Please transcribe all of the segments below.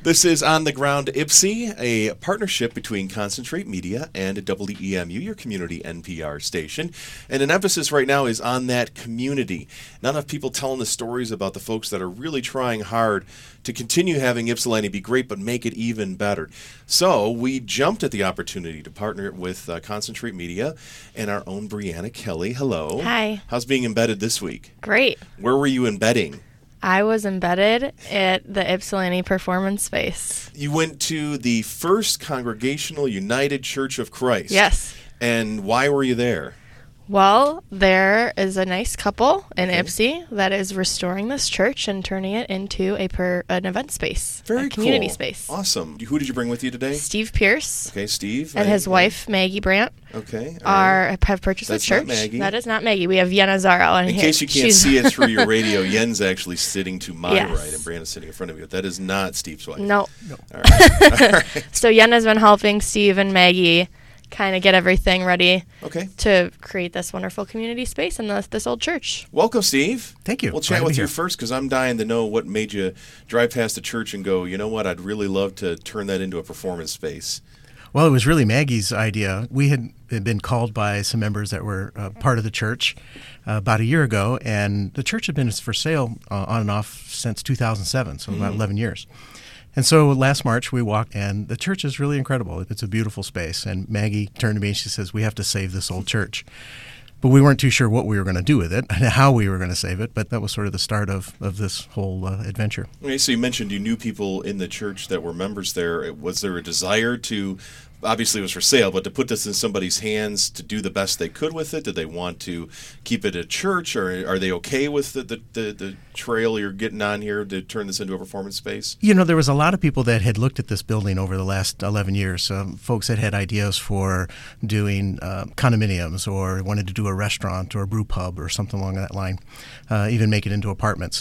This is On the Ground Ypsi, a partnership between Concentrate Media and WEMU, your community NPR station. And an emphasis right now is on that community. Not enough people telling the stories about the folks that are really trying hard to continue having Ypsilanti be great, but make it even better. So we jumped at the opportunity to partner with Concentrate Media and our own Brianna Kelly. Hello. Hi. How's being embedded this week? Great. Where were you embedding? I was embedded at the Ypsilanti Performance Space. You went to the First Congregational United Church of Christ. Yes. And why were you there? Well, there is a nice couple in Ypsi that is restoring this church and turning it into an event space, Very a community cool. space. Awesome. Who did you bring with you today? Steve Pierce Okay, Steve. and his wife, Maggie Brandt, Okay. all right. have purchased That's the church. not Maggie. That is not Maggie. We have Yenna Zaro. In case you can't see it through your radio, Yen's actually sitting to my Yes. right and Brianna's sitting in front of you. That is not Steve's wife. No. All right. All right. So Yenna's been helping Steve and Maggie kind of get everything ready Okay. to create this wonderful community space in this old church. Welcome, Steve. Thank you. We'll Glad chat to be with you here. first because I'm dying to know what made you drive past the church and go, you know what, I'd really love to turn that into a performance space. Well, it was really Maggie's idea. We had been called by some members that were part of the church about a year ago, and the church had been for sale on and off since 2007, so about 11 years. And so last March we walked, and the church is really incredible. It's a beautiful space. And Maggie turned to me and she says, we have to save this old church. But we weren't too sure what we were going to do with it and how we were going to save it. But that was sort of the start of this whole adventure. Okay, so you mentioned you knew people in the church that were members there. Was there a desire to, obviously it was for sale, but to put this in somebody's hands to do the best they could with it? Did they want to keep it at church, or are they okay with the trail you're getting on here to turn this into a performance space? You know, there was a lot of people that had looked at this building over the last 11 years. Folks that had ideas for doing condominiums or wanted to do a restaurant or a brew pub or something along that line, even make it into apartments.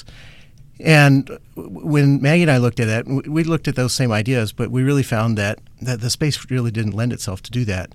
And when Maggie and I looked at it, we looked at those same ideas, but we really found that the space really didn't lend itself to do that.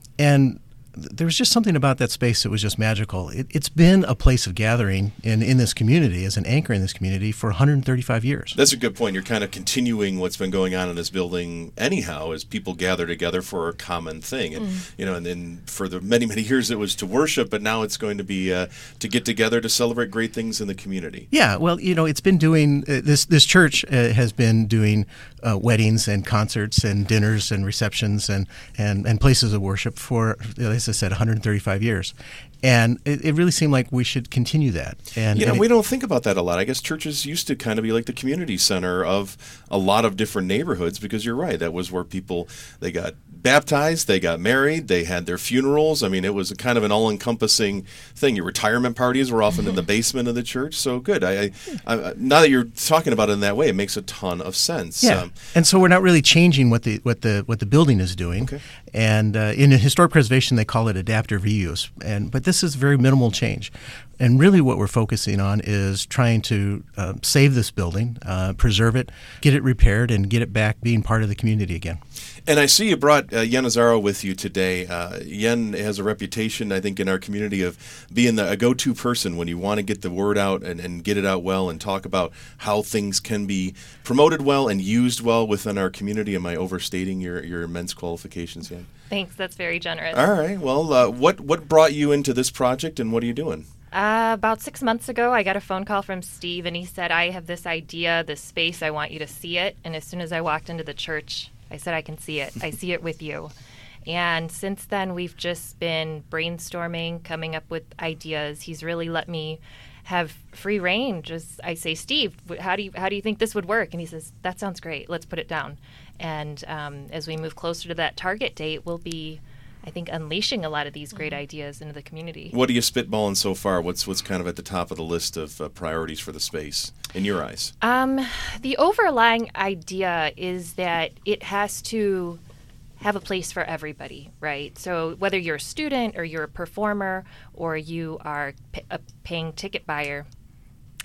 And there was just something about that space that was just magical. It's been a place of gathering in this community, as an anchor in this community, for 135 years. That's a good point. You're kind of continuing what's been going on in this building anyhow, as people gather together for a common thing. And and then for the many, many years it was to worship, but now it's going to be to get together to celebrate great things in the community. Yeah, well, it's been doing this church has been doing weddings and concerts and dinners and receptions and places of worship for, as I said, 135 years. And it really seemed like we should continue that. And we don't think about that a lot. I guess churches used to kind of be like the community center of a lot of different neighborhoods, because you're right, that was where they got baptized, they got married, they had their funerals. I mean, it was a kind of an all-encompassing thing. Your retirement parties were often in the basement of the church. So good. I now that you're talking about it in that way, it makes a ton of sense. Yeah. And so we're not really changing what the building is doing. Okay. And in historic preservation, they call it adaptive reuse. But this is very minimal change. And really what we're focusing on is trying to save this building, preserve it, get it repaired, and get it back being part of the community again. And I see you brought Yen Azaro with you today. Yen has a reputation, I think, in our community of being a go-to person when you want to get the word out and get it out well and talk about how things can be promoted well and used well within our community. Am I overstating your immense qualifications, Yen? Thanks. That's very generous. All right. Well, what brought you into this project, and what are you doing? About 6 months ago, I got a phone call from Steve, and he said, I have this idea, this space, I want you to see it. And as soon as I walked into the church, I said, I can see it. I see it with you. And since then, we've just been brainstorming, coming up with ideas. He's really let me have free reign. Just I say, Steve, how do you think this would work? And he says, that sounds great. Let's put it down. And as we move closer to that target date, we'll be, I think, unleashing a lot of these great ideas into the community. What are you spitballing so far? What's kind of at the top of the list of priorities for the space in your eyes? The overlying idea is that it has to have a place for everybody, right? So whether you're a student or you're a performer or you are a paying ticket buyer,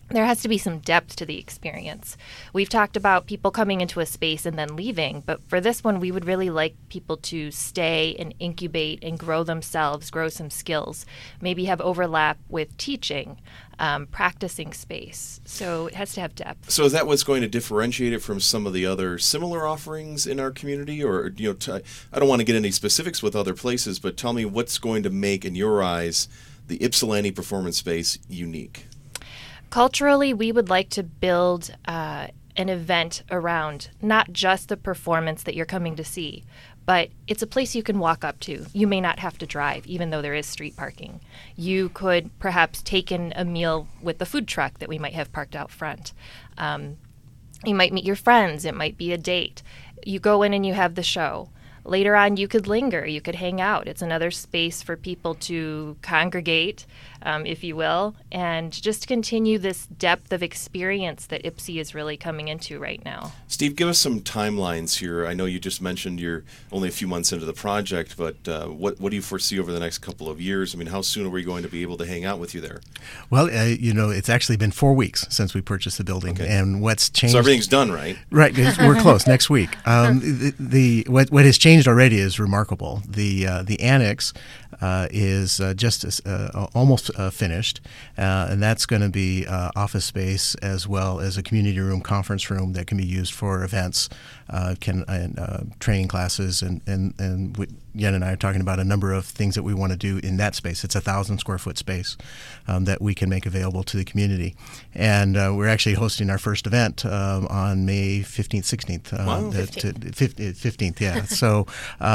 there has to be some depth to the experience. We've talked about people coming into a space and then leaving, but for this one, we would really like people to stay and incubate and grow themselves, grow some skills, maybe have overlap with teaching, practicing space. So it has to have depth. So is that what's going to differentiate it from some of the other similar offerings in our community? Or, I don't want to get into specifics with other places, but tell me what's going to make, in your eyes, the Ypsilanti Performance Space unique? Culturally, we would like to build an event around not just the performance that you're coming to see, but it's a place you can walk up to. You may not have to drive, even though there is street parking. You could perhaps take in a meal with the food truck that we might have parked out front. You might meet your friends. It might be a date. You go in and you have the show. Later on, you could linger. You could hang out. It's another space for people to congregate, if you will, and just continue this depth of experience that IPSI is really coming into right now. Steve, give us some timelines here. I know you just mentioned you're only a few months into the project, but what do you foresee over the next couple of years? I mean, how soon are we going to be able to hang out with you there? Well, it's actually been 4 weeks since we purchased the building, and what's changed... So everything's done, right? Right. We're close. Next week. What has changed already is remarkable. The annex is just almost finished, and that's going to be office space as well as a community room, conference room that can be used for events, training classes, and Yen and I are talking about a number of things that we want to do in that space. It's 1,000 square foot space that we can make available to the community, and we're actually hosting our first event on May 15th, 16th. Wow. 15th, yeah. So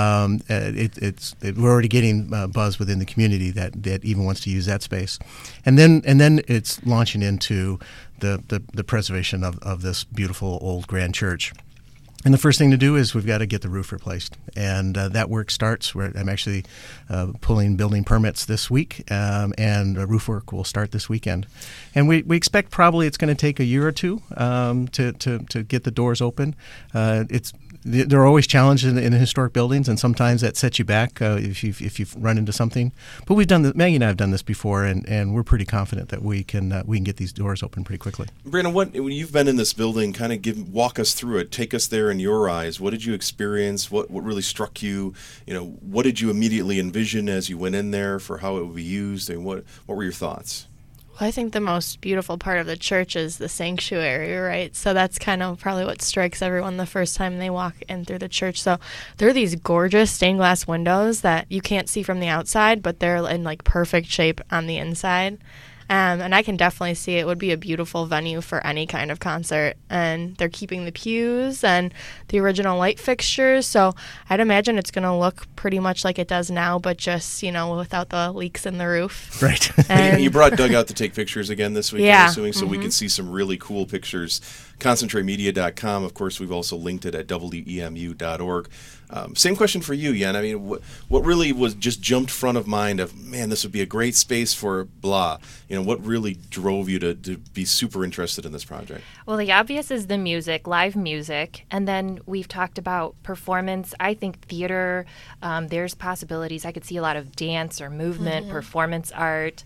we're already getting buzz within the community that even wants to use that space, and then it's launching into the preservation of this beautiful old grand church. And the first thing to do is we've got to get the roof replaced, and that work starts. I'm actually pulling building permits this week, and roof work will start this weekend. And we expect probably it's going to take a year or two to get the doors open. There are always challenges in historic buildings, and sometimes that sets you back if you've run into something. But we've done Maggie and I have done this before, and we're pretty confident that we can get these doors open pretty quickly. Brandon, when you've been in this building, kind of walk us through it. Take us there in your eyes. What did you experience? What really struck you? What did you immediately envision as you went in there for how it would be used, and what were your thoughts? I think the most beautiful part of the church is the sanctuary, right? So that's kind of probably what strikes everyone the first time they walk in through the church. So there are these gorgeous stained glass windows that you can't see from the outside, but they're in like perfect shape on the inside. And I can definitely see it would be a beautiful venue for any kind of concert. And they're keeping the pews and the original light fixtures. So I'd imagine it's going to look pretty much like it does now, but just, without the leaks in the roof. Right. And you brought Doug out to take pictures again this week, yeah. I'm assuming, so we can see some really cool pictures. ConcentrateMedia.com. Of course, we've also linked it at WEMU.org. Same question for you, Yen. I mean, what really was just jumped front of mind of, man, this would be a great space for blah. What really drove you to be super interested in this project? Well, the obvious is the music, live music. And then we've talked about performance. I think theater, there's possibilities. I could see a lot of dance or movement, performance art,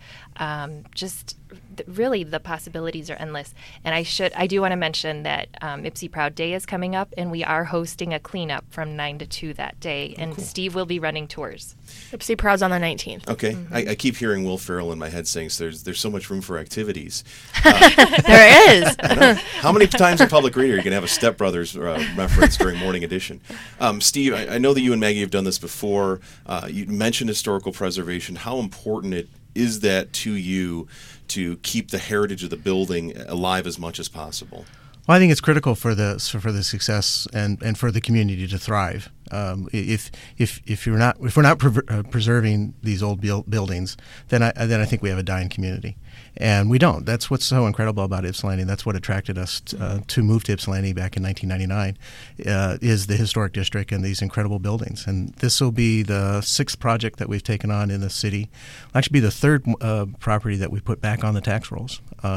really the possibilities are endless. And I do want to mention that IPSI Proud Day is coming up, and we are hosting a cleanup from 9 to 2 that day, and cool. Steve will be running tours. IPSI Proud's on the 19th. Okay. I keep hearing Will Ferrell in my head saying there's so much room for activities. There is. How many times in Public Radio are you going to have a Step Brothers reference during Morning Edition? Steve, I know that you and Maggie have done this before. You mentioned historical preservation. How important is that to you to keep the heritage of the building alive as much as possible? Well, I think it's critical for the success and for the community to thrive. If we're not preserving these old buildings, then I think we have a dying community, and we don't. That's what's so incredible about Ypsilanti. That's what attracted us to move to Ypsilanti back in 1999. Is the historic district and these incredible buildings. And this will be the 6th project that we've taken on in the city. It'll actually be the 3rd property that we put back on the tax rolls.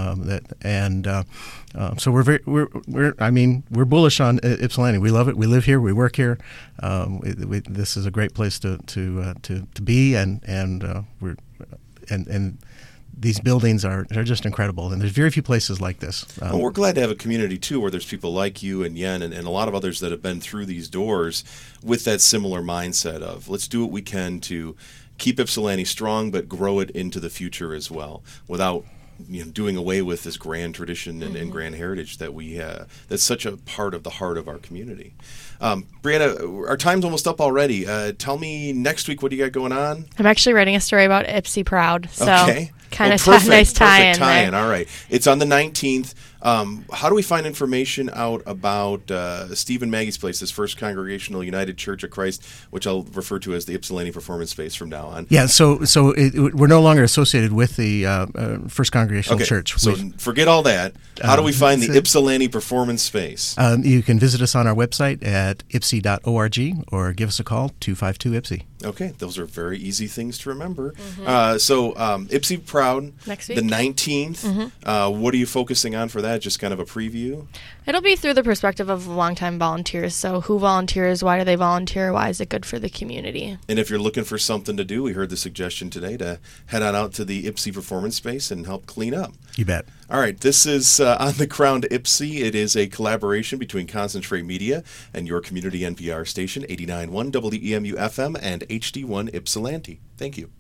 So we're bullish on Ypsilanti. We love it. We live here. We work here. This is a great place to be, and these buildings are just incredible, and there's very few places like this. Well, we're glad to have a community, too, where there's people like you and Yen and a lot of others that have been through these doors with that similar mindset of let's do what we can to keep Ypsilanti strong but grow it into the future as well without doing away with this grand tradition and grand heritage that we that's such a part of the heart of our community. Brianna, our time's almost up already. Tell me next week what do you got going on? I'm actually writing a story about Ypsi Proud, so okay. kind of Perfect nice tie-in there. All right. It's on the 19th. How do we find information out about Steve and Maggie's Place, this First Congregational United Church of Christ, which I'll refer to as the Ypsilanti Performance Space from now on? Yeah, so we're no longer associated with the First Congregational Church. So forget all that. How do we find the Ypsilanti Performance Space? You can visit us on our website at ipsi.org or give us a call, 252-YPSI. Okay, those are very easy things to remember. So Ypsi Proud, next week, the 19th. What are you focusing on for that? Just kind of a preview? It'll be through the perspective of longtime volunteers. So who volunteers? Why do they volunteer? Why is it good for the community? And if you're looking for something to do, we heard the suggestion today to head on out to the Ypsi Performance Space and help clean up. You bet. All right, this is On the Crown to Ypsi. It is a collaboration between Concentrate Media and your community NPR station, 89.1 WEMU FM and HD1 Ypsilanti. Thank you.